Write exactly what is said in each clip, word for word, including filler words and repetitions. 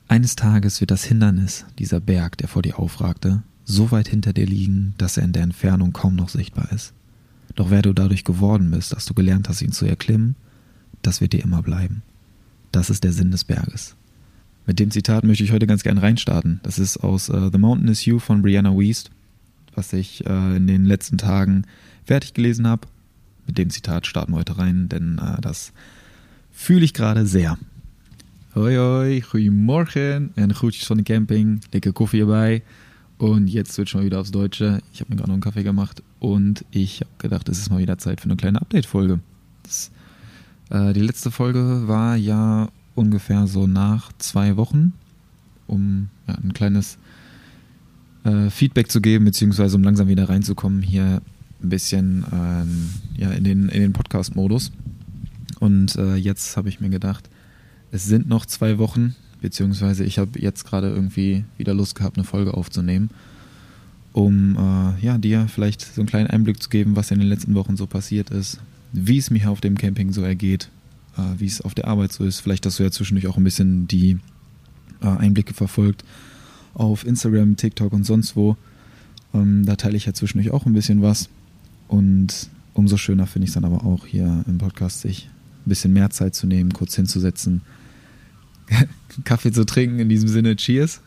Eines Tages wird das Hindernis, dieser Berg, der vor dir aufragte, so weit hinter dir liegen, dass er in der Entfernung kaum noch sichtbar ist. Doch wer du dadurch geworden bist, dass du gelernt hast, ihn zu erklimmen, das wird dir immer bleiben. Das ist der Sinn des Berges. Mit dem Zitat möchte ich heute ganz gern reinstarten. Das ist aus uh, The Mountain is You von Brianna Wiest, was ich uh, in den letzten Tagen fertig gelesen habe. Mit dem Zitat starten wir heute rein, denn uh, das fühle ich gerade sehr. Hoi hoi, goedemorgen en groetjes van de camping, lekker koffie erbij und jetzt switchen wir wieder aufs Deutsche. Ich habe mir gerade noch einen Kaffee gemacht und ich habe gedacht, es ist mal wieder Zeit für eine kleine Update-Folge. Das, äh, die letzte Folge war ja ungefähr so nach zwei Wochen, um ja, ein kleines äh, Feedback zu geben, beziehungsweise um langsam wieder reinzukommen hier ein bisschen ähm, ja, in den, in den Podcast-Modus. Und äh, jetzt habe ich mir gedacht, es sind noch zwei Wochen, beziehungsweise ich habe jetzt gerade irgendwie wieder Lust gehabt, eine Folge aufzunehmen, um äh, ja, dir vielleicht so einen kleinen Einblick zu geben, was in den letzten Wochen so passiert ist, wie es mir auf dem Camping so ergeht, äh, wie es auf der Arbeit so ist. Vielleicht hast du ja zwischendurch auch ein bisschen die äh, Einblicke verfolgt auf Instagram, TikTok und sonst wo. Ähm, da teile ich ja zwischendurch auch ein bisschen was und umso schöner finde ich es dann aber auch hier im Podcast, sich ein bisschen mehr Zeit zu nehmen, kurz hinzusetzen, Kaffee zu trinken, in diesem Sinne, cheers.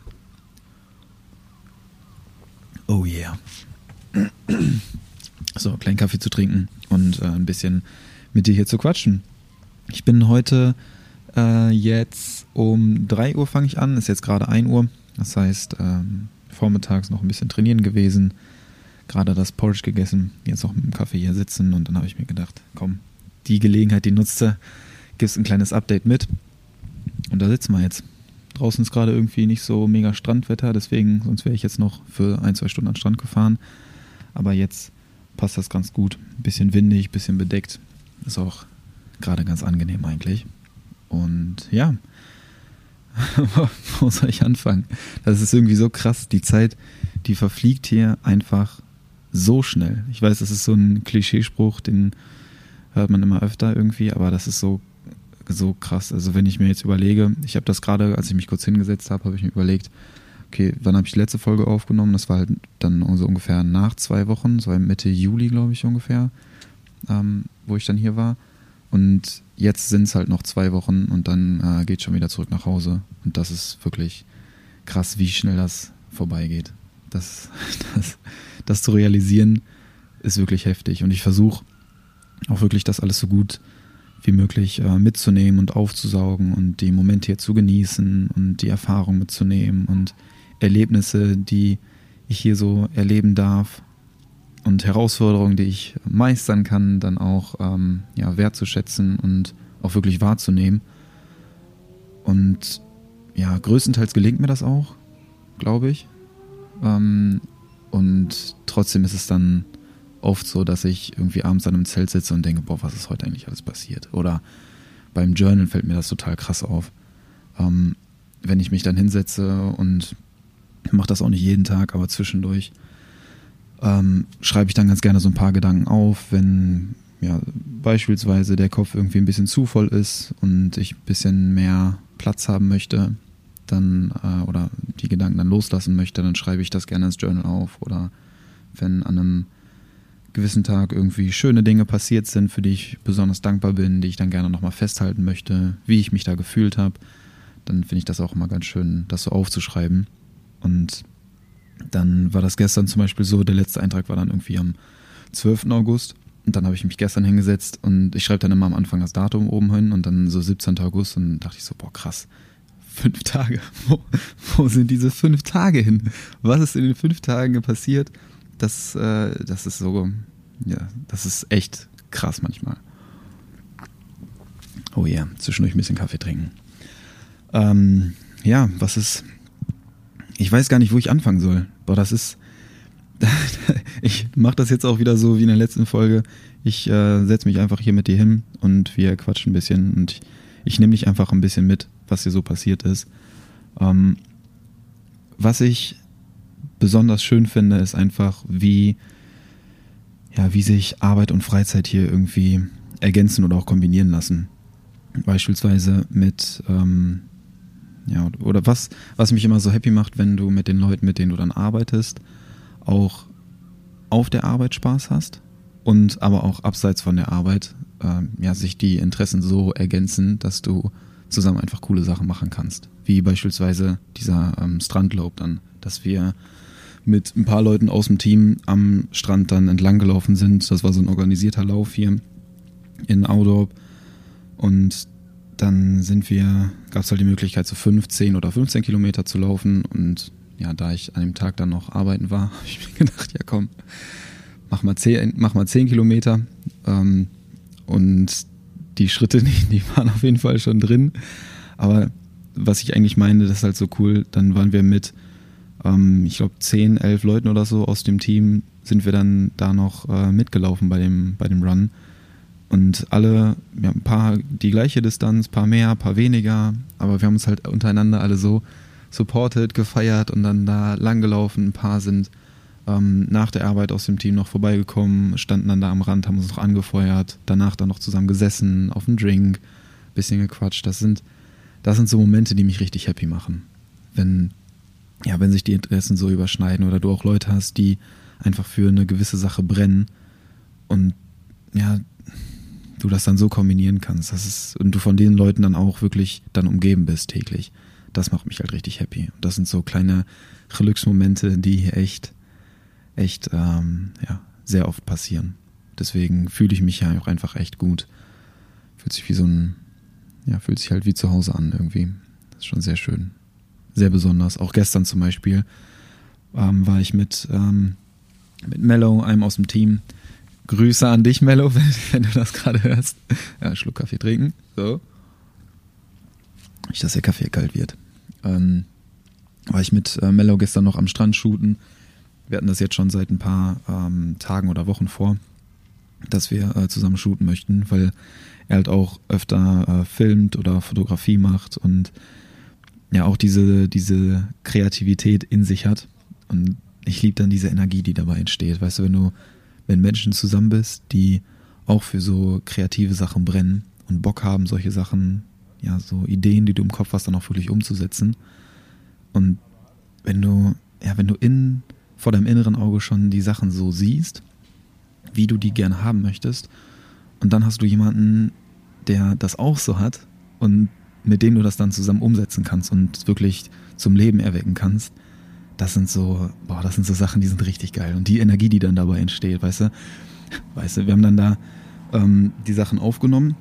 Oh yeah. So, einen kleinen Kaffee zu trinken und äh, ein bisschen mit dir hier zu quatschen. Ich bin heute äh, jetzt um drei Uhr fange ich an, ist jetzt gerade ein Uhr. Das heißt, ähm, vormittags noch ein bisschen trainieren gewesen, gerade das Porridge gegessen, jetzt auch mit dem Kaffee hier sitzen und dann habe ich mir gedacht, komm, die Gelegenheit, die nutzte, gibst ein kleines Update mit. Und da sitzen wir jetzt. Draußen ist gerade irgendwie nicht so mega Strandwetter, deswegen, sonst wäre ich jetzt noch für ein, zwei Stunden an den Strand gefahren. Aber jetzt passt das ganz gut. Ein bisschen windig, ein bisschen bedeckt. Ist auch gerade ganz angenehm eigentlich. Und ja, wo soll ich anfangen? Das ist irgendwie so krass. Die Zeit, die verfliegt hier einfach so schnell. Ich weiß, das ist so ein Klischeespruch, den hört man immer öfter irgendwie, aber das ist so so krass. Also wenn ich mir jetzt überlege, ich habe das gerade, als ich mich kurz hingesetzt habe, habe ich mir überlegt, okay, wann habe ich die letzte Folge aufgenommen? Das war halt dann so ungefähr nach zwei Wochen, so Mitte Juli, glaube ich, ungefähr, ähm, wo ich dann hier war. Und jetzt sind es halt noch zwei Wochen und dann äh, geht schon wieder zurück nach Hause. Und das ist wirklich krass, wie schnell das vorbeigeht. Das, das, das zu realisieren, ist wirklich heftig. Und ich versuche auch wirklich das alles so gut wie möglich äh, mitzunehmen und aufzusaugen und die Momente hier zu genießen und die Erfahrung mitzunehmen und Erlebnisse, die ich hier so erleben darf und Herausforderungen, die ich meistern kann, dann auch ähm, ja, wertzuschätzen und auch wirklich wahrzunehmen. Und ja, größtenteils gelingt mir das auch, glaube ich. Ähm, und trotzdem ist es dann oft so, dass ich irgendwie abends an einem Zelt sitze und denke, boah, was ist heute eigentlich alles passiert? Oder beim Journal fällt mir das total krass auf. Ähm, wenn ich mich dann hinsetze und mache das auch nicht jeden Tag, aber zwischendurch ähm, schreibe ich dann ganz gerne so ein paar Gedanken auf, wenn ja beispielsweise der Kopf irgendwie ein bisschen zu voll ist und ich ein bisschen mehr Platz haben möchte, dann äh, oder die Gedanken dann loslassen möchte, dann schreibe ich das gerne ins Journal auf. Oder wenn an einem gewissen Tag irgendwie schöne Dinge passiert sind, für die ich besonders dankbar bin, die ich dann gerne nochmal festhalten möchte, wie ich mich da gefühlt habe, dann finde ich das auch immer ganz schön, das so aufzuschreiben. Und dann war das gestern zum Beispiel so, der letzte Eintrag war dann irgendwie am zwölften August und dann habe ich mich gestern hingesetzt und ich schreibe dann immer am Anfang das Datum oben hin und dann so siebzehnten August und dachte ich so, boah krass, fünf Tage, wo, wo sind diese fünf Tage hin? Was ist in den fünf Tagen passiert? Das, äh, das ist so, ja, das ist echt krass manchmal. Oh ja, yeah, zwischendurch ein bisschen Kaffee trinken. Ähm, ja, was ist, ich weiß gar nicht, wo ich anfangen soll. Boah, das ist, ich mache das jetzt auch wieder so wie in der letzten Folge. Ich äh, setze mich einfach hier mit dir hin und wir quatschen ein bisschen und ich, ich nehme dich einfach ein bisschen mit, was hier so passiert ist. Ähm, was ich besonders schön finde, ist einfach, wie, ja, wie sich Arbeit und Freizeit hier irgendwie ergänzen oder auch kombinieren lassen. Beispielsweise mit, ähm, ja, oder was, was mich immer so happy macht, wenn du mit den Leuten, mit denen du dann arbeitest, auch auf der Arbeit Spaß hast und aber auch abseits von der Arbeit, ähm, ja, sich die Interessen so ergänzen, dass du zusammen einfach coole Sachen machen kannst. Wie beispielsweise dieser ähm, Strandlauf dann, dass wir mit ein paar Leuten aus dem Team am Strand dann entlang gelaufen sind. Das war so ein organisierter Lauf hier in Audorp. Und dann sind wir, gab es halt die Möglichkeit, so fünfzehn oder fünfzehn Kilometer zu laufen. Und ja, da ich an dem Tag dann noch arbeiten war, habe ich mir gedacht, ja komm, mach mal zehn, mach mal zehn Kilometer. Ähm, und die Schritte, die, die waren auf jeden Fall schon drin. Aber was ich eigentlich meine, das ist halt so cool, dann waren wir mit, ähm, ich glaube, zehn, elf Leuten oder so aus dem Team, sind wir dann da noch äh, mitgelaufen bei dem, bei dem Run. Und alle, ja, ein paar die gleiche Distanz, ein paar mehr, ein paar weniger, aber wir haben uns halt untereinander alle so supported, gefeiert und dann da lang gelaufen. Ein paar sind ähm, nach der Arbeit aus dem Team noch vorbeigekommen, standen dann da am Rand, haben uns noch angefeuert, danach dann noch zusammen gesessen, auf einen Drink, bisschen gequatscht. Das sind, das sind so Momente, die mich richtig happy machen. Wenn, ja, wenn sich die Interessen so überschneiden oder du auch Leute hast, die einfach für eine gewisse Sache brennen und ja, du das dann so kombinieren kannst, das ist, und du von den Leuten dann auch wirklich dann umgeben bist täglich. Das macht mich halt richtig happy. Das sind so kleine Glücksmomente, die echt, echt, ähm, ja, sehr oft passieren. Deswegen fühle ich mich ja auch einfach echt gut. Fühlt sich wie so ein, ja, fühlt sich halt wie zu Hause an irgendwie. Das ist schon sehr schön. Sehr besonders. Auch gestern zum Beispiel ähm, war ich mit, ähm, mit Mello, einem aus dem Team. Grüße an dich, Mello, wenn, wenn du das gerade hörst. Ja, einen Schluck Kaffee trinken. So. Nicht, dass der Kaffee kalt wird. Ähm, war ich mit äh, Mello gestern noch am Strand shooten. Wir hatten das jetzt schon seit ein paar ähm, Tagen oder Wochen vor, dass wir äh, zusammen shooten möchten, weil er halt auch öfter äh, filmt oder Fotografie macht und ja auch diese, diese Kreativität in sich hat. Und ich liebe dann diese Energie, die dabei entsteht. Weißt du, wenn du, wenn Menschen zusammen bist, die auch für so kreative Sachen brennen und Bock haben, solche Sachen, ja, so Ideen, die du im Kopf hast, dann auch wirklich umzusetzen. Und wenn du, ja, wenn du in, vor deinem inneren Auge schon die Sachen so siehst, wie du die gerne haben möchtest, und dann hast du jemanden, der das auch so hat und mit dem du das dann zusammen umsetzen kannst und wirklich zum Leben erwecken kannst, das sind so, boah, das sind so Sachen, die sind richtig geil. Und die Energie, die dann dabei entsteht, weißt du, weißt du, wir haben dann da ähm, die Sachen aufgenommen,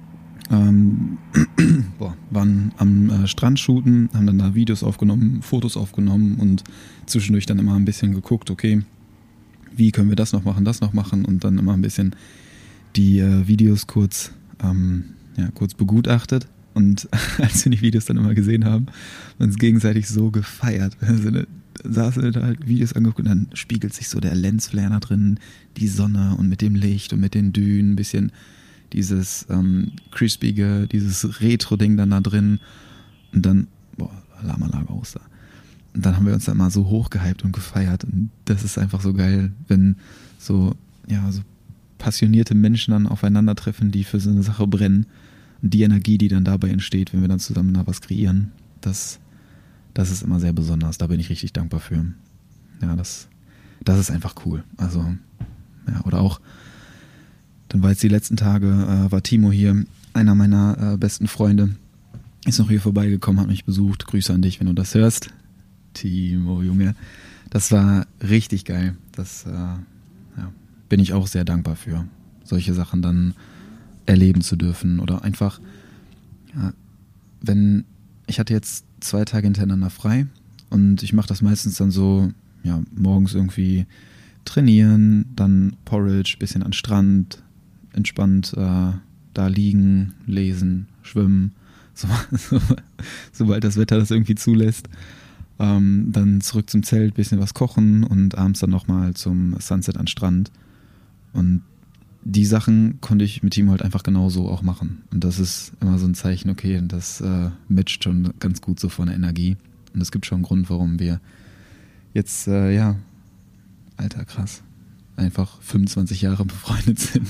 ähm, boah, waren am äh, Strand shooten, haben dann da Videos aufgenommen, Fotos aufgenommen und zwischendurch dann immer ein bisschen geguckt, okay, wie können wir das noch machen, das noch machen und dann immer ein bisschen die äh, Videos kurz, ähm, ja, kurz begutachtet. Und als wir die Videos dann immer gesehen haben, haben wir uns gegenseitig so gefeiert. Also, ne, saßen wir da halt Videos angeguckt und dann spiegelt sich so der Lensflare da drin, die Sonne und mit dem Licht und mit den Dünen, ein bisschen dieses ähm, crispige, dieses Retro-Ding dann da drin. Und dann, boah, Alarmanlage aus da. Und dann haben wir uns da mal so hochgehypt und gefeiert. Und das ist einfach so geil, wenn so, ja, so passionierte Menschen dann aufeinandertreffen, die für so eine Sache brennen. Und die Energie, die dann dabei entsteht, wenn wir dann zusammen da was kreieren, das, das ist immer sehr besonders. Da bin ich richtig dankbar für. Ja, das, das ist einfach cool. Also, ja, oder auch, dann war jetzt die letzten Tage, äh, war Timo hier, einer meiner äh, besten Freunde, ist noch hier vorbeigekommen, hat mich besucht. Grüße an dich, wenn du das hörst. Timo, Junge. Das war richtig geil. Das, äh, ja, bin ich auch sehr dankbar für, solche Sachen dann erleben zu dürfen oder einfach, ja, wenn, ich hatte jetzt zwei Tage hintereinander frei und ich mache das meistens dann so, ja, morgens irgendwie trainieren, dann Porridge, bisschen an Strand, entspannt äh, da liegen, lesen, schwimmen, so, so, sobald das Wetter das irgendwie zulässt, ähm, dann zurück zum Zelt, bisschen was kochen und abends dann nochmal zum Sunset an Strand. Und die Sachen konnte ich mit Timo halt einfach genauso auch machen. Und das ist immer so ein Zeichen, okay, das äh, matcht schon ganz gut so von der Energie. Und es gibt schon einen Grund, warum wir jetzt, äh, ja, alter, krass, einfach fünfundzwanzig Jahre befreundet sind.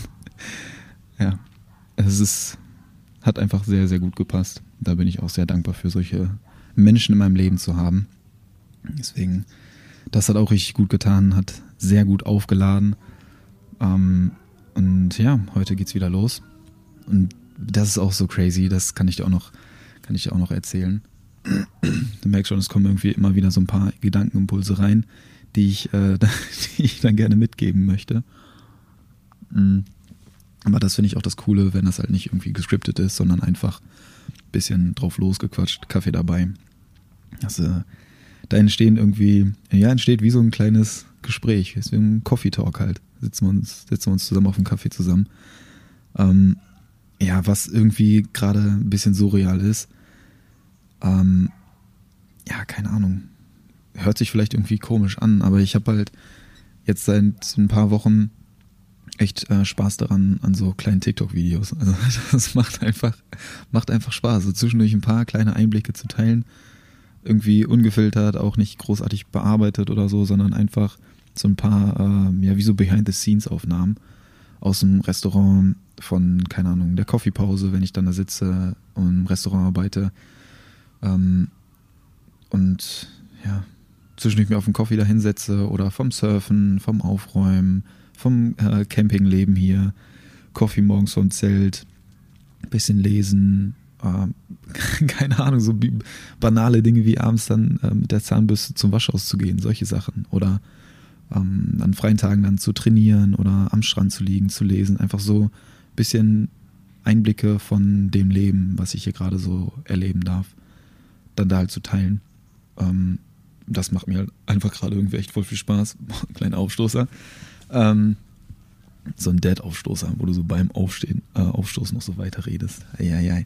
Ja, es ist, hat einfach sehr, sehr gut gepasst. Da bin ich auch sehr dankbar für solche Menschen in meinem Leben zu haben. Deswegen, das hat auch richtig gut getan, hat sehr gut aufgeladen. Ähm, und ja, heute geht's wieder los. Und das ist auch so crazy, das kann ich dir auch noch, kann ich dir auch noch erzählen. Du merkst schon, es kommen irgendwie immer wieder so ein paar Gedankenimpulse rein, die ich, äh, die ich dann gerne mitgeben möchte. Aber das finde ich auch das Coole, wenn das halt nicht irgendwie gescriptet ist, sondern einfach ein bisschen drauf losgequatscht, Kaffee dabei. Also, da entstehen irgendwie, ja, entsteht wie so ein kleines Gespräch, wie ein Coffee Talk halt. Sitzen wir uns, sitzen wir uns zusammen auf dem Kaffee zusammen. Ähm, ja, was irgendwie gerade ein bisschen surreal ist. Ähm, ja, keine Ahnung. Hört sich vielleicht irgendwie komisch an, aber ich habe halt jetzt seit ein paar Wochen echt äh, Spaß daran, an so kleinen TikTok-Videos. Also das macht einfach, macht einfach Spaß, so zwischendurch ein paar kleine Einblicke zu teilen. Irgendwie ungefiltert, auch nicht großartig bearbeitet oder so, sondern einfach so ein paar, äh, ja, wie so Behind-the-Scenes-Aufnahmen aus dem Restaurant von, keine Ahnung, der Coffeepause, wenn ich dann da sitze und im Restaurant arbeite. Ähm, und ja, zwischendurch mir auf den Kaffee da hinsetze oder vom Surfen, vom Aufräumen, vom äh, Campingleben hier, Coffee morgens vom Zelt, bisschen lesen, äh, keine Ahnung, so banale Dinge wie abends dann äh, mit der Zahnbürste zum Waschhaus zu gehen, solche Sachen. Oder ähm, an freien Tagen dann zu trainieren oder am Strand zu liegen, zu lesen. Einfach so ein bisschen Einblicke von dem Leben, was ich hier gerade so erleben darf, dann da halt zu teilen. Ähm, das macht mir halt einfach gerade irgendwie echt voll viel Spaß. Kleiner Aufstoßer. Ähm, so ein Dad-Aufstoßer, wo du so beim Aufstehen, äh, Aufstoßen noch so weiter redest. Eieiei.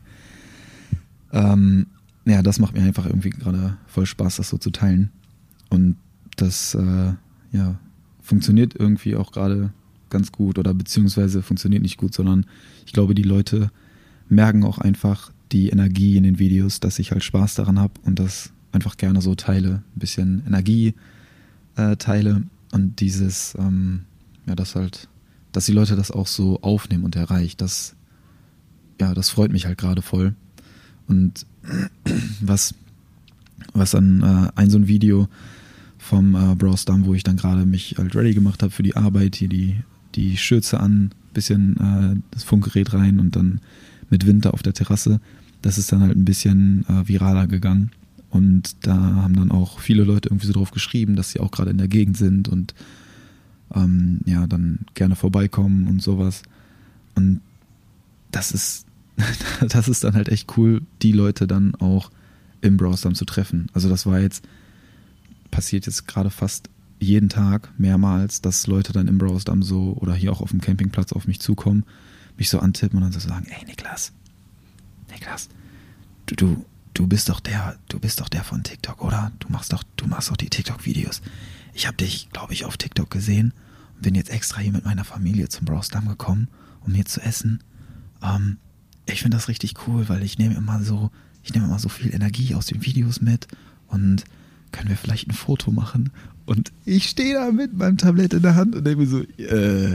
Ähm, ja, das macht mir einfach irgendwie gerade voll Spaß, das so zu teilen. Und das, äh, ja, funktioniert irgendwie auch gerade ganz gut oder beziehungsweise funktioniert nicht gut, sondern ich glaube, die Leute merken auch einfach die Energie in den Videos, dass ich halt Spaß daran habe und das einfach gerne so teile, ein bisschen Energie äh, teile und dieses, ähm, ja, das halt, dass die Leute das auch so aufnehmen und erreicht, das, ja, das freut mich halt gerade voll. Und was, was dann äh, ein so ein Video vom äh, Browsdamm, wo ich dann gerade mich halt ready gemacht habe für die Arbeit, hier die, die Schürze an, bisschen äh, das Funkgerät rein und dann mit Winter auf der Terrasse, das ist dann halt ein bisschen äh, viraler gegangen. Und da haben dann auch viele Leute irgendwie so drauf geschrieben, dass sie auch gerade in der Gegend sind und ähm, ja, dann gerne vorbeikommen und sowas. Und das ist, das ist dann halt echt cool, die Leute dann auch im Browsdamm zu treffen. Also das war jetzt, passiert jetzt gerade fast jeden Tag mehrmals, dass Leute dann im Browsdamm so oder hier auch auf dem Campingplatz auf mich zukommen, mich so antippen und dann so sagen, ey Niklas, Niklas, du, du, du bist doch der, du bist doch der von TikTok, oder? Du machst doch, du machst doch die TikTok-Videos. Ich habe dich, glaube ich, auf TikTok gesehen und bin jetzt extra hier mit meiner Familie zum Browsdamm gekommen, um hier zu essen. Ähm, ich finde das richtig cool, weil ich nehme immer so, ich nehme immer so viel Energie aus den Videos mit und können wir vielleicht ein Foto machen? Und ich stehe da mit meinem Tablett in der Hand und denke mir so, äh,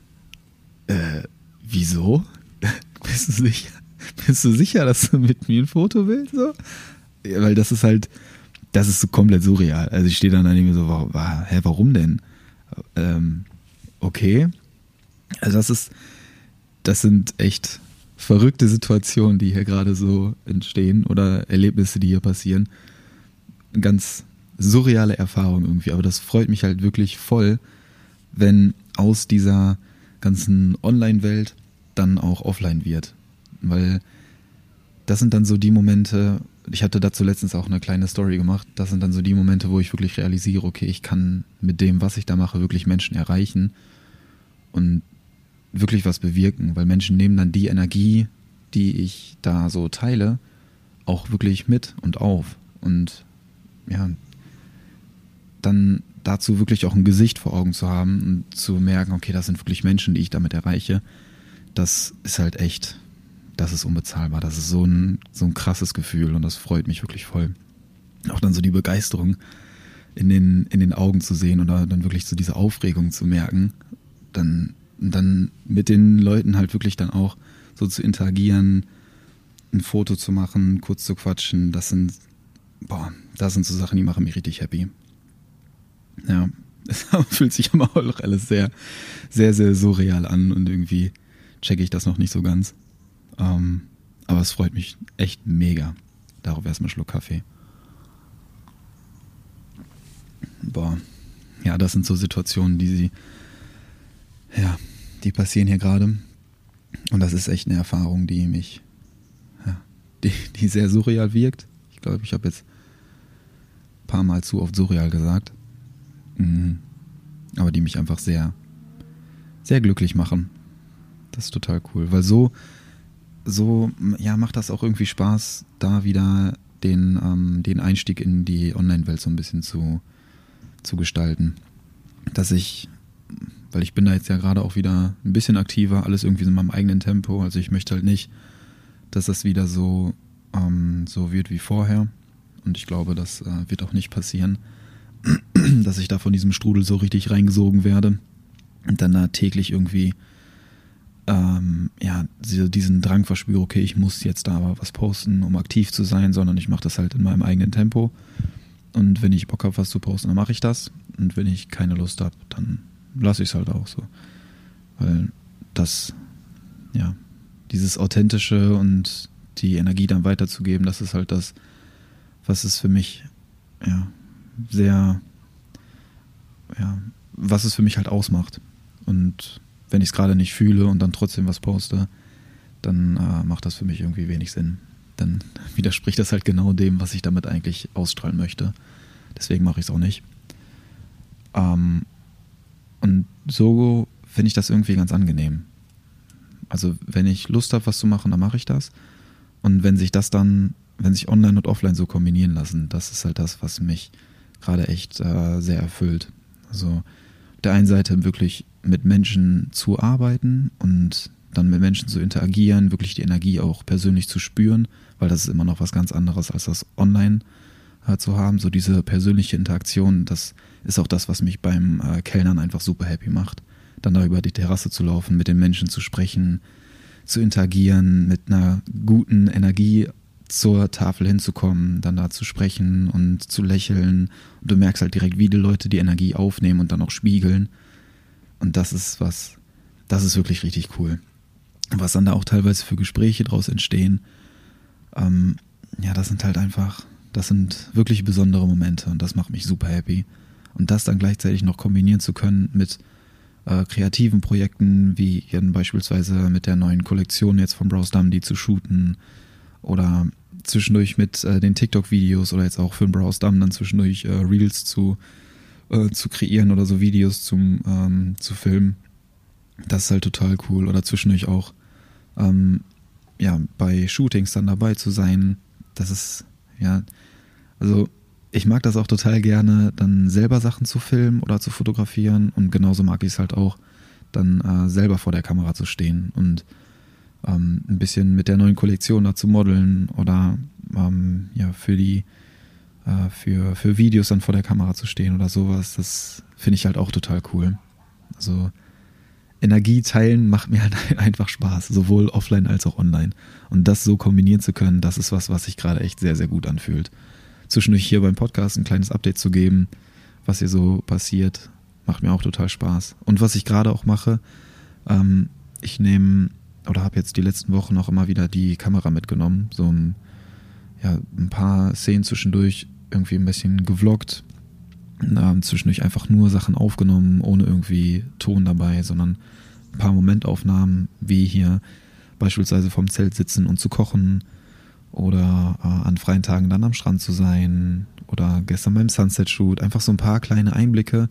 äh, wieso? Bist du sicher? Bist du sicher, dass du mit mir ein Foto willst? So? Ja, weil das ist halt, das ist so komplett surreal. Also ich stehe dann da mir so, warum, hä, warum denn? Ähm, okay. Also das ist, das sind echt verrückte Situationen, die hier gerade so entstehen oder Erlebnisse, die hier passieren. Ganz surreale Erfahrung irgendwie, aber das freut mich halt wirklich voll, wenn aus dieser ganzen Online-Welt dann auch offline wird, weil das sind dann so die Momente, ich hatte dazu letztens auch eine kleine Story gemacht, das sind dann so die Momente, wo ich wirklich realisiere, okay, ich kann mit dem, was ich da mache, wirklich Menschen erreichen und wirklich was bewirken, weil Menschen nehmen dann die Energie, die ich da so teile, auch wirklich mit und auf und ja, dann dazu wirklich auch ein Gesicht vor Augen zu haben und zu merken, okay, das sind wirklich Menschen, die ich damit erreiche, das ist halt echt, das ist unbezahlbar, das ist so ein, so ein krasses Gefühl und das freut mich wirklich voll. Auch dann so die Begeisterung in den, in den Augen zu sehen oder dann wirklich so diese Aufregung zu merken, dann, dann mit den Leuten halt wirklich dann auch so zu interagieren, ein Foto zu machen, kurz zu quatschen, das sind boah, das sind so Sachen, die machen mich richtig happy. Ja, es fühlt sich aber auch alles sehr, sehr, sehr surreal an und irgendwie checke ich das noch nicht so ganz. Ähm, aber es freut mich echt mega. Darauf erstmal einen Schluck Kaffee. Boah, ja, das sind so Situationen, die sie, ja, die passieren hier gerade. Und das ist echt eine Erfahrung, die mich, ja, die, die sehr surreal wirkt. Ich glaube, ich habe jetzt ein paar Mal zu oft surreal gesagt. Mhm. Aber die mich einfach sehr, sehr glücklich machen. Das ist total cool, weil so, so, ja, macht das auch irgendwie Spaß, da wieder den, ähm, den Einstieg in die Online-Welt so ein bisschen zu, zu gestalten. Dass ich, weil ich bin da jetzt ja gerade auch wieder ein bisschen aktiver, alles irgendwie so in meinem eigenen Tempo, also ich möchte halt nicht, dass das wieder so, ähm, so wird wie vorher und ich glaube, das äh, wird auch nicht passieren, dass ich da von diesem Strudel so richtig reingesogen werde und dann da täglich irgendwie ähm, ja, diesen Drang verspüre, okay, ich muss jetzt da aber was posten, um aktiv zu sein, sondern ich mache das halt in meinem eigenen Tempo und wenn ich Bock habe, was zu posten, dann mache ich das und wenn ich keine Lust habe, dann lasse ich es halt auch so, weil das, ja, dieses Authentische und die Energie dann weiterzugeben, das ist halt das, was es für mich, ja, sehr, ja, was es für mich halt ausmacht. Und wenn ich es gerade nicht fühle und dann trotzdem was poste, dann äh, macht das für mich irgendwie wenig Sinn. Dann widerspricht das halt genau dem, was ich damit eigentlich ausstrahlen möchte. Deswegen mache ich es auch nicht. Ähm, und so finde ich das irgendwie ganz angenehm. Also wenn ich Lust habe, was zu machen, dann mache ich das. Und wenn sich das dann, wenn sich Online und Offline so kombinieren lassen, das ist halt das, was mich gerade echt äh, sehr erfüllt. Also auf der einen Seite wirklich mit Menschen zu arbeiten und dann mit Menschen zu interagieren, wirklich die Energie auch persönlich zu spüren, weil das ist immer noch was ganz anderes, als das online äh, zu haben. So diese persönliche Interaktion, das ist auch das, was mich beim äh, Kellnern einfach super happy macht. Dann da über die Terrasse zu laufen, mit den Menschen zu sprechen, zu interagieren, mit einer guten Energie zur Tafel hinzukommen, dann da zu sprechen und zu lächeln. Und du merkst halt direkt, wie die Leute die Energie aufnehmen und dann auch spiegeln. Und das ist was, das ist wirklich richtig cool. Was dann da auch teilweise für Gespräche draus entstehen, ähm, ja, das sind halt einfach, das sind wirklich besondere Momente und das macht mich super happy. Und das dann gleichzeitig noch kombinieren zu können mit äh, kreativen Projekten, wie eben beispielsweise mit der neuen Kollektion jetzt von Browse Dumb, die zu shooten oder zwischendurch mit äh, den TikTok-Videos oder jetzt auch für den Browse Dumb dann zwischendurch äh, Reels zu, äh, zu kreieren oder so Videos zum, ähm, zu filmen. Das ist halt total cool. Oder zwischendurch auch ähm, ja, bei Shootings dann dabei zu sein. Das ist, ja, also ich mag das auch total gerne, dann selber Sachen zu filmen oder zu fotografieren und genauso mag ich es halt auch, dann äh, selber vor der Kamera zu stehen und ähm, ein bisschen mit der neuen Kollektion da zu modeln oder ähm, ja, für die äh, für, für Videos dann vor der Kamera zu stehen oder sowas. Das finde ich halt auch total cool. Also Energie teilen macht mir halt einfach Spaß, sowohl offline als auch online. Und das so kombinieren zu können, das ist was, was sich gerade echt sehr, sehr gut anfühlt. Zwischendurch hier beim Podcast ein kleines Update zu geben, was hier so passiert, macht mir auch total Spaß. Und was ich gerade auch mache, ähm, ich nehme oder habe jetzt die letzten Wochen auch immer wieder die Kamera mitgenommen, so ein, ja, ein paar Szenen zwischendurch irgendwie ein bisschen gevloggt, ähm, zwischendurch einfach nur Sachen aufgenommen, ohne irgendwie Ton dabei, sondern ein paar Momentaufnahmen, wie hier beispielsweise vom Zelt sitzen und zu kochen oder äh, an freien Tagen dann am Strand zu sein oder gestern beim Sunset-Shoot, einfach so ein paar kleine Einblicke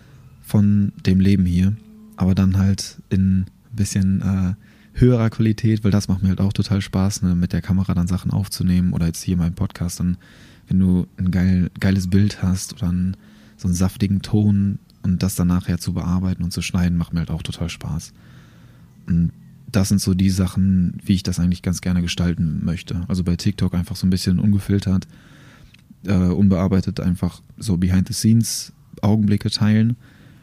von dem Leben hier, aber dann halt in ein bisschen äh, höherer Qualität, weil das macht mir halt auch total Spaß, ne, mit der Kamera dann Sachen aufzunehmen oder jetzt hier beim Podcast dann, wenn du ein geil, geiles Bild hast oder einen, so einen saftigen Ton und das dann nachher zu bearbeiten und zu schneiden, macht mir halt auch total Spaß. Und das sind so die Sachen, wie ich das eigentlich ganz gerne gestalten möchte. Also bei TikTok einfach so ein bisschen ungefiltert, äh, unbearbeitet einfach so Behind-the-Scenes Augenblicke teilen,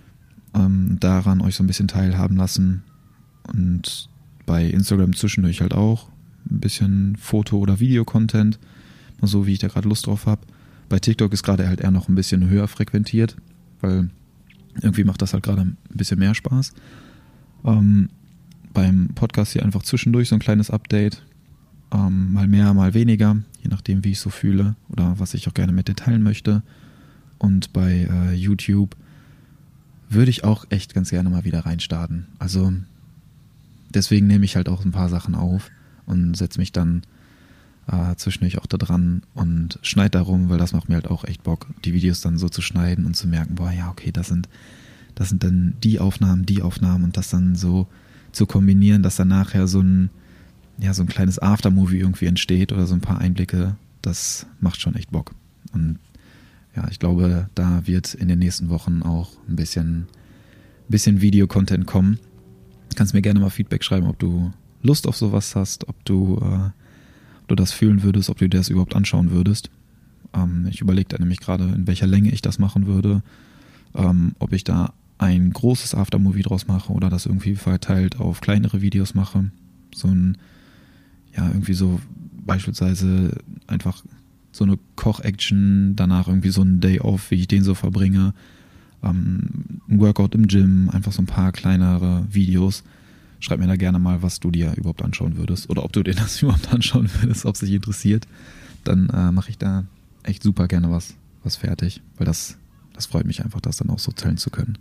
ähm, daran euch so ein bisschen teilhaben lassen und bei Instagram zwischendurch halt auch ein bisschen Foto- oder Video-Content, so wie ich da gerade Lust drauf habe. bei TikTok ist gerade halt eher noch ein bisschen höher frequentiert, weil irgendwie macht das halt gerade ein bisschen mehr Spaß. Ähm, beim Podcast hier einfach zwischendurch so ein kleines Update. Ähm, mal mehr, mal weniger, je nachdem, wie ich so fühle oder was ich auch gerne mit dir teilen möchte. Und bei äh, YouTube würde ich auch echt ganz gerne mal wieder reinstarten. Also deswegen nehme ich halt auch ein paar Sachen auf und setze mich dann äh, zwischendurch auch da dran und schneide darum, weil das macht mir halt auch echt Bock, die Videos dann so zu schneiden und zu merken, boah, ja, okay, das sind, das sind dann die Aufnahmen, die Aufnahmen und das dann so zu kombinieren, dass dann nachher so ein, ja, so ein kleines Aftermovie irgendwie entsteht oder so ein paar Einblicke, das macht schon echt Bock. Und ja, ich glaube, da wird in den nächsten Wochen auch ein bisschen, bisschen Video-Content kommen. Du kannst mir gerne mal Feedback schreiben, ob du Lust auf sowas hast, ob du, äh, ob du das fühlen würdest, ob du dir das überhaupt anschauen würdest. Ähm, ich überlege da nämlich gerade, in welcher Länge ich das machen würde, ähm, ob ich da ein großes Aftermovie draus mache oder das irgendwie verteilt auf kleinere Videos mache. So ein, ja, irgendwie so beispielsweise einfach so eine Koch-Action, danach irgendwie so ein Day-Off, wie ich den so verbringe, ähm, ein Workout im Gym, einfach so ein paar kleinere Videos. Schreib mir da gerne mal, was du dir überhaupt anschauen würdest oder ob du dir das überhaupt anschauen würdest, ob es dich interessiert. Dann äh, mache ich da echt super gerne was, was fertig, weil das, das freut mich einfach, das dann auch so teilen zu können.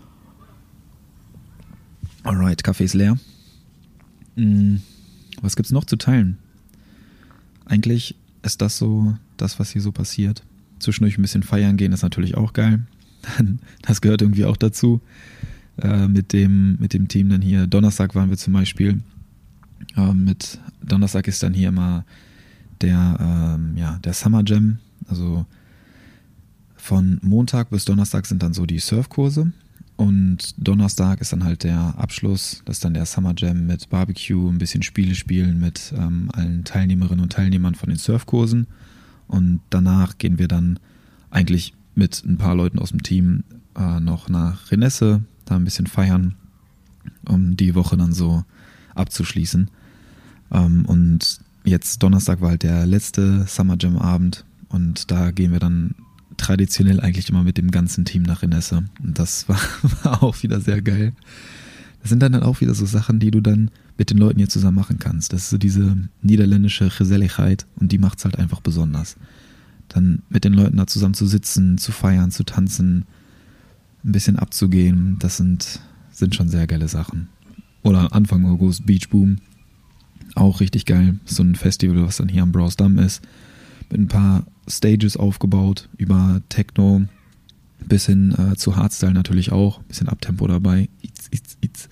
Alright, Kaffee ist leer. Hm, was gibt's noch zu teilen? Eigentlich ist das so das, was hier so passiert. Zwischendurch ein bisschen feiern gehen ist natürlich auch geil. Das gehört irgendwie auch dazu. Äh, mit dem, mit dem Team dann hier. Donnerstag waren wir zum Beispiel. Äh, mit Donnerstag ist dann hier immer der, ähm, ja, der Summer Jam. Also von Montag bis Donnerstag sind dann so die Surfkurse. Und Donnerstag ist dann halt der Abschluss, das ist dann der Summer Jam mit Barbecue, ein bisschen Spiele spielen mit ähm, allen Teilnehmerinnen und Teilnehmern von den Surfkursen. Und danach gehen wir dann eigentlich mit ein paar Leuten aus dem Team äh, noch nach Renesse, da ein bisschen feiern, um die Woche dann so abzuschließen. Ähm, und jetzt Donnerstag war halt der letzte Summer Jam Abend und da gehen wir dann traditionell eigentlich immer mit dem ganzen Team nach Renesse. Und das war, war auch wieder sehr geil. Das sind dann, dann auch wieder so Sachen, die du dann mit den Leuten hier zusammen machen kannst. Das ist so diese niederländische Geselligkeit und die macht es halt einfach besonders. Dann mit den Leuten da zusammen zu sitzen, zu feiern, zu tanzen, ein bisschen abzugehen, das sind, sind schon sehr geile Sachen. Oder Anfang August Beach Boom, auch richtig geil. So ein Festival, was dann hier am Browsdamm ist, mit ein paar Stages aufgebaut, über Techno bis hin äh, zu Hardstyle natürlich auch, bisschen Abtempo dabei. It's, it's, it's.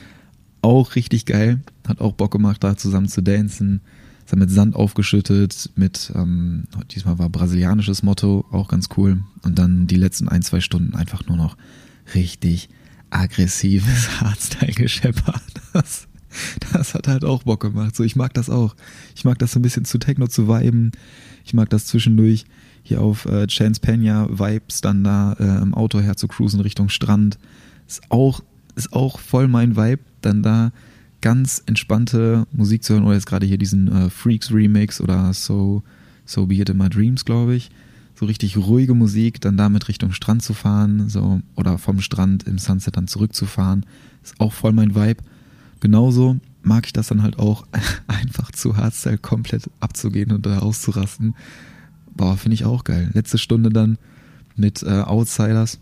Auch richtig geil, hat auch Bock gemacht, da zusammen zu dancen. Es hat mit Sand aufgeschüttet, mit, ähm, diesmal war brasilianisches Motto, auch ganz cool. Und dann die letzten ein, zwei Stunden einfach nur noch richtig aggressives Hardstyle gescheppert. Das, das hat halt auch Bock gemacht. So, ich mag das auch. Ich mag das so ein bisschen zu Techno zu viben. Ich mag das zwischendurch hier auf äh, Chance Peña Vibes dann da äh, im Auto her zu cruisen Richtung Strand. Ist auch, ist auch voll mein Vibe, dann da ganz entspannte Musik zu hören oder jetzt gerade hier diesen äh, Freaks Remix oder So, So Be It in My Dreams, glaube ich. So richtig ruhige Musik, dann damit Richtung Strand zu fahren, so, oder vom Strand im Sunset dann zurückzufahren. Ist auch voll mein Vibe. Genauso mag ich das dann halt auch, einfach zu Hardstyle komplett abzugehen und da auszurasten. Boah, finde ich auch geil. Letzte Stunde dann mit äh, Outsiders.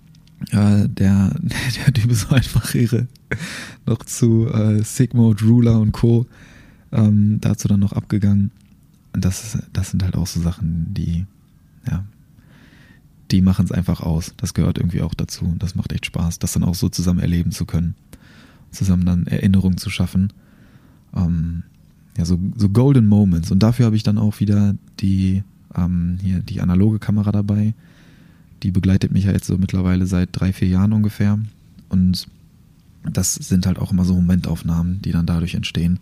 Äh, der, der Typ ist so einfach irre. Noch zu äh, Sigmod, Ruler und Co. Ähm, dazu dann noch abgegangen. Und das, das sind halt auch so Sachen, die, ja, die machen es einfach aus. Das gehört irgendwie auch dazu. Das macht echt Spaß, das dann auch so zusammen erleben zu können. Zusammen dann Erinnerungen zu schaffen. Ähm, ja, so, so Golden Moments. Und dafür habe ich dann auch wieder die, ähm, hier die analoge Kamera dabei. Die begleitet mich ja jetzt so mittlerweile seit drei, vier Jahren ungefähr. Und das sind halt auch immer so Momentaufnahmen, die dann dadurch entstehen.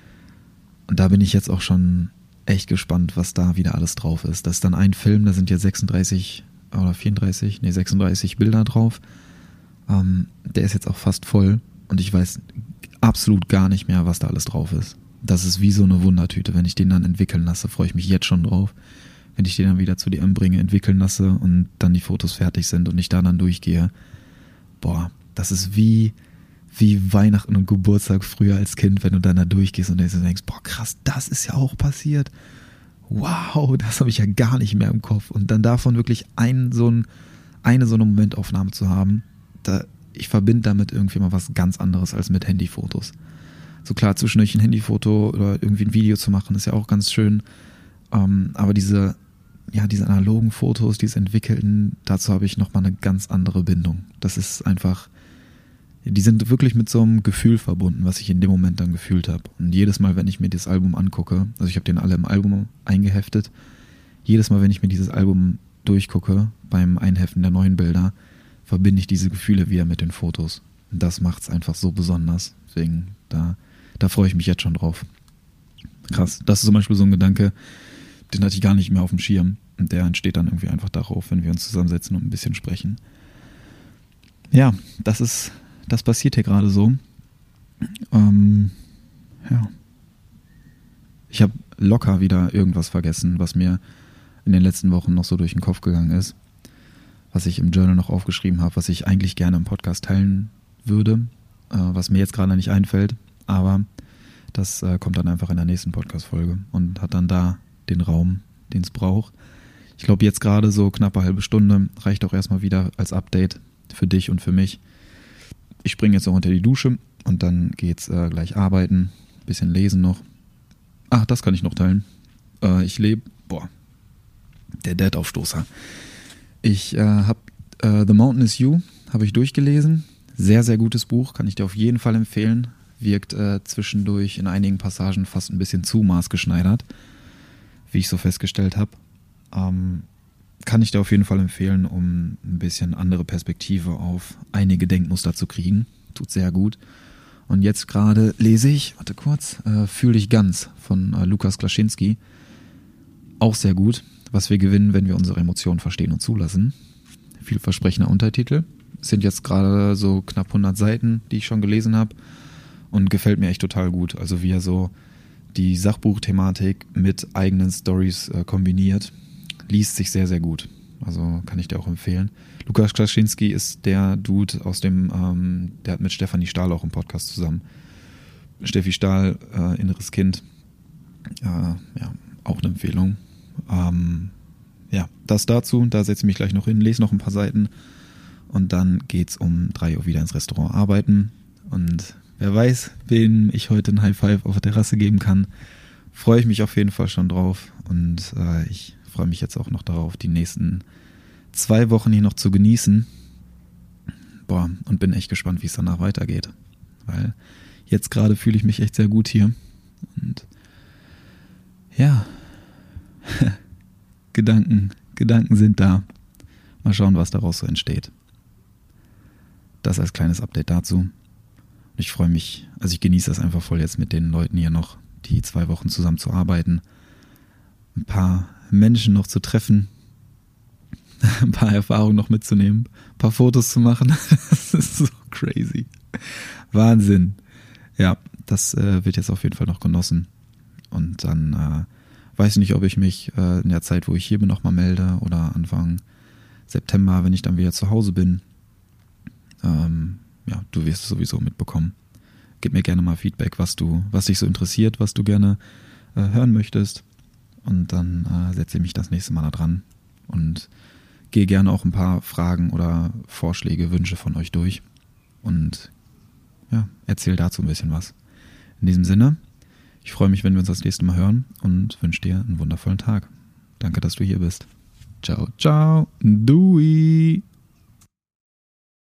Und da bin ich jetzt auch schon echt gespannt, was da wieder alles drauf ist. Das ist dann ein Film, da sind jetzt sechsunddreißig oder vierunddreißig, nee sechsunddreißig Bilder drauf. Ähm, der ist jetzt auch fast voll. Und ich weiß absolut gar nicht mehr, was da alles drauf ist. Das ist wie so eine Wundertüte. Wenn ich den dann entwickeln lasse, freue ich mich jetzt schon drauf. wenn ich den dann wieder zu D M bringe, entwickeln lasse und dann die Fotos fertig sind und ich da dann durchgehe. Boah, das ist wie, wie Weihnachten und Geburtstag früher als Kind, wenn du dann da durchgehst und denkst, boah krass, das ist ja auch passiert. Wow, das habe ich ja gar nicht mehr im Kopf. Und dann davon wirklich einen, so ein, eine so eine Momentaufnahme zu haben, da, ich verbinde damit irgendwie mal was ganz anderes als mit Handyfotos. So klar, zwischendurch ein Handyfoto oder irgendwie ein Video zu machen, ist ja auch ganz schön. Ähm, aber diese, ja, diese analogen Fotos, diese entwickelten, dazu habe ich nochmal eine ganz andere Bindung. Das ist einfach, die sind wirklich mit so einem Gefühl verbunden, was ich in dem Moment dann gefühlt habe. Und jedes Mal, wenn ich mir das Album angucke, also ich habe den alle im Album eingeheftet, jedes Mal, wenn ich mir dieses Album durchgucke, beim Einheften der neuen Bilder, verbinde ich diese Gefühle wieder mit den Fotos. Und das macht es einfach so besonders. Deswegen, da, da freue ich mich jetzt schon drauf. Krass, das ist zum Beispiel so ein Gedanke, den hatte ich gar nicht mehr auf dem Schirm. Und der entsteht dann irgendwie einfach darauf, wenn wir uns zusammensetzen und ein bisschen sprechen. Ja, das ist, das passiert hier gerade so. Ähm, ja. Ich habe locker wieder irgendwas vergessen, was mir in den letzten Wochen noch so durch den Kopf gegangen ist, was ich im Journal noch aufgeschrieben habe, was ich eigentlich gerne im Podcast teilen würde, äh, was mir jetzt gerade nicht einfällt, aber das äh, kommt dann einfach in der nächsten Podcast-Folge und hat dann da den Raum, den es braucht. Ich glaube, jetzt gerade so knapp eine halbe Stunde reicht auch erstmal wieder als Update für dich und für mich. Ich springe jetzt noch unter die Dusche und dann geht's äh, gleich arbeiten, bisschen lesen noch. Ach, das kann ich noch teilen. Äh, ich lebe, boah, der Dad-Aufstoßer. Ich äh, habe äh, The Mountain is You, habe ich durchgelesen. Sehr, sehr gutes Buch, kann ich dir auf jeden Fall empfehlen. Wirkt äh, zwischendurch in einigen Passagen fast ein bisschen zu maßgeschneidert, wie ich so festgestellt habe. Ähm, kann ich dir auf jeden Fall empfehlen, um ein bisschen andere Perspektive auf einige Denkmuster zu kriegen. Tut sehr gut. Und jetzt gerade lese ich, warte kurz, äh, Fühl dich ganz von äh, Lukas Klaschinski. Auch sehr gut. Was wir gewinnen, wenn wir unsere Emotionen verstehen und zulassen. Vielversprechender Untertitel. Es sind jetzt gerade so knapp hundert Seiten, die ich schon gelesen habe. Und gefällt mir echt total gut. Also wie er so die Sachbuchthematik mit eigenen Stories äh, kombiniert. Liest sich sehr, sehr gut. Also kann ich dir auch empfehlen. Lukas Klaschinski ist der Dude aus dem, ähm, der hat mit Stefanie Stahl auch einen Podcast zusammen. Steffi Stahl, äh, Inneres Kind. Äh, ja, auch eine Empfehlung. Ähm, ja, das dazu. Da setze ich mich gleich noch hin, lese noch ein paar Seiten. Und dann geht's um drei Uhr wieder ins Restaurant arbeiten. Und wer weiß, wem ich heute ein High Five auf der Terrasse geben kann, freue ich mich auf jeden Fall schon drauf. Und äh, ich freue mich jetzt auch noch darauf, die nächsten zwei Wochen hier noch zu genießen. Boah, und bin echt gespannt, wie es danach weitergeht. Weil jetzt gerade fühle ich mich echt sehr gut hier. Und ja, Gedanken, Gedanken sind da. Mal schauen, was daraus so entsteht. Das als kleines Update dazu. Und ich freue mich, also ich genieße das einfach voll jetzt mit den Leuten hier noch, die zwei Wochen zusammen zu arbeiten. Ein paar Menschen noch zu treffen, ein paar Erfahrungen noch mitzunehmen, ein paar Fotos zu machen. Das ist so crazy. Wahnsinn. Ja, das äh, wird jetzt auf jeden Fall noch genossen. Und dann äh, weiß ich nicht, ob ich mich äh, in der Zeit, wo ich hier bin, nochmal melde oder Anfang September, wenn ich dann wieder zu Hause bin. Ähm, ja, du wirst es sowieso mitbekommen. Gib mir gerne mal Feedback, was du, was dich so interessiert, was du gerne äh, hören möchtest. Und dann äh, setze ich mich das nächste Mal da dran und gehe gerne auch ein paar Fragen oder Vorschläge, Wünsche von euch durch und ja, erzähl dazu ein bisschen was. In diesem Sinne, ich freue mich, wenn wir uns das nächste Mal hören und wünsche dir einen wundervollen Tag. Danke, dass du hier bist. Ciao, ciao, Dui.